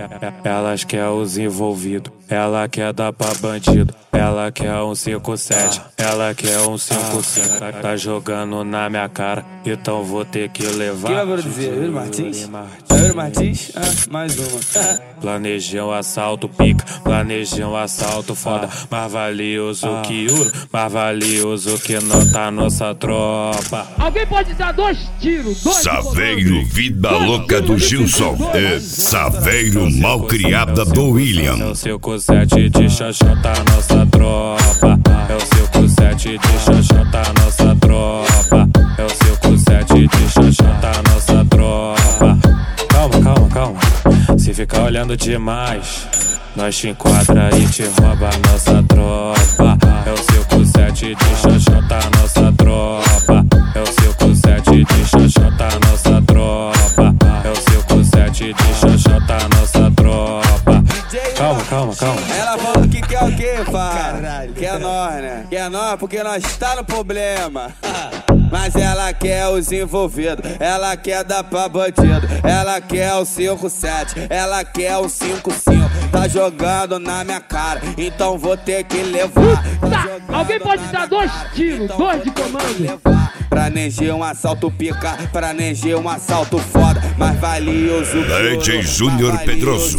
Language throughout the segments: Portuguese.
Elas quer os envolvidos, ela quer dar pra bandido, ela quer um 5-7, ela quer um 5-5. Tá jogando na minha cara, então vou ter que levar. Quem vai produzir? Yuri Martins? Yuri Martins? Mais uma. Planejei um assalto pica, planejei um assalto foda. Mais valioso que ouro, mais valioso que nota nossa tropa. Alguém pode dar 2 tiros, Saveiro, vida louca do Gilson. É Saveiro, malcriada do William. É o 5-7 de xoxota, nossa tropa. É o 5-7 de xoxota, nossa tropa. É o 5-7 de xoxota, nossa tropa. Calma. Se ficar olhando demais, nós te enquadra e te rouba nossa tropa. É o 5-7 de xoxota, nossa tropa. É o 5-7 de xoxota, nossa tropa. É o 5-7 de xoxota, nossa tropa. Calma. Ela falou que quer o quê, pai? Quer nós, né? Quer nós porque nós tá no problema. Mas ela quer os envolvidos, ela quer dar pra bandido, ela quer o 5-7, ela quer o 5-5. Tá jogando na minha cara, então vou ter que levar. Alguém pode dar 2 tiros, 2 de comando. Planejei um assalto pica, planejei um assalto foda, mais valioso que DJ Júnior Pedroso.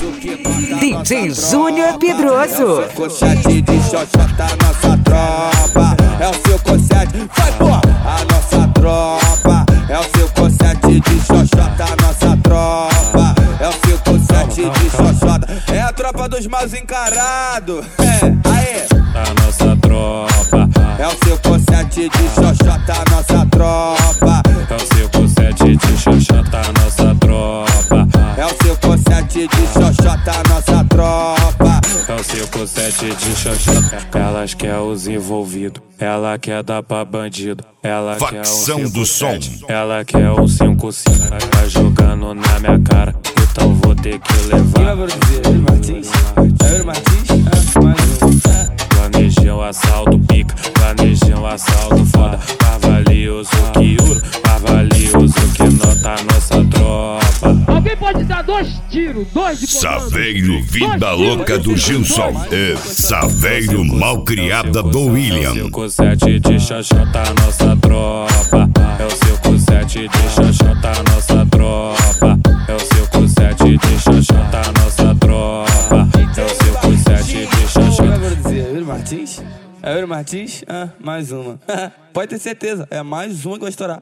DJ Júnior Pedroso. 5-7 de xoxota, nossa tropa. É o 5-7, vai pô, a nossa tropa. É o 5-7 de xoxota, nossa tropa. É o 5-7 de xoxota. É a tropa dos maus encarados. Aê. A nossa tropa. É o 5-7 de xoxota, nossa tropa. É o 5-7 de xoxota, nossa tropa. É o 5-7 de xoxota, nossa tropa. É o 5-7 de xoxota. Elas quer os envolvidos, ela quer dar pra bandido, ela quer um Facção do som. ela quer um 5-5. Tá jogando na minha cara, então vou ter que Quem vai levar. produzir? Yuri Martins? Yuri Martins? Mais uma. Planejei um assalto pica, planejei um assalto foda. Mais valioso que ouro, mais valioso que nota nossa tropa. Alguém pode dar 2 tiros, 2 de comando. Saveiro, vida louca do Gilson. É Saveiro, malcriada do William. 5-7 de xoxota, nossa tropa. É o 5-7 de xoxota, nossa tropa. É o 5-7 de xoxota, nossa tropa. É o 5-7 de Quem vai xoxota. produzir? Yuri Martins? Yuri Martins? Mais uma. Pode ter certeza, é mais uma que vai estourar.